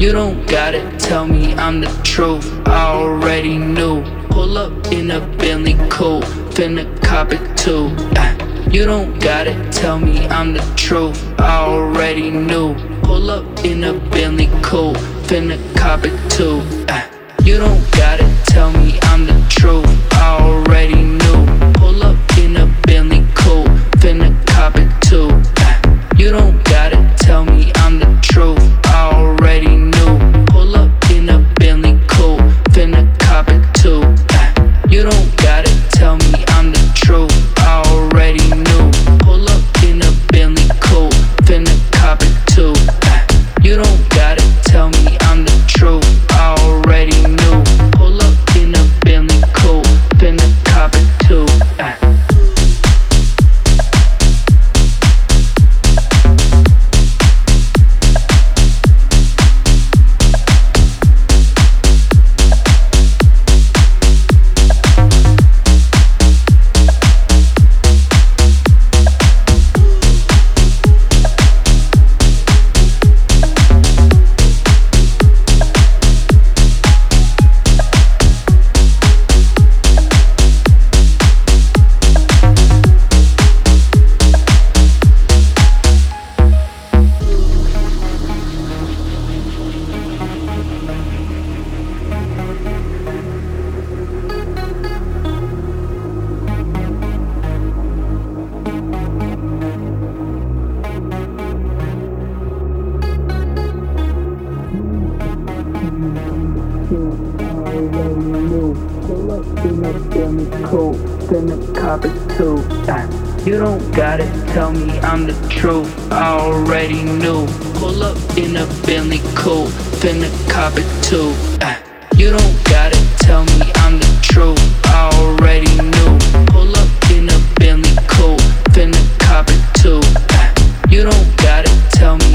You don't gotta tell me I'm the truth, I already knew. Pull up in a Bentley coupe, finna cop it too. You don't gotta tell me I'm the truth, I already knew. Pull up in a Bentley coupe, finna cop it too. You don't gotta tell me I'm the truth, I already knew. Pull up in a Bentley coupe, finna cop it too. You don't gotta tell me I'm the truth, I already knew. Pull up in a Bentley coupe, finna cop it too. You don't gotta tell me I'm the truth, I already knew. Pull up in a Bentley coupe, finna cop it too. You don't gotta tell me I'm the truth, I already knew. Pull up in a Bentley coupe, finna cop it too. You don't gotta tell me I'm the truth, I already knew. Pull up in a Bentley coupe, finna cop it too. You don't gotta tell me I'm the truth, I already knew. Pull up in a Bentley coupe, finna cop it too. You don't gotta tell me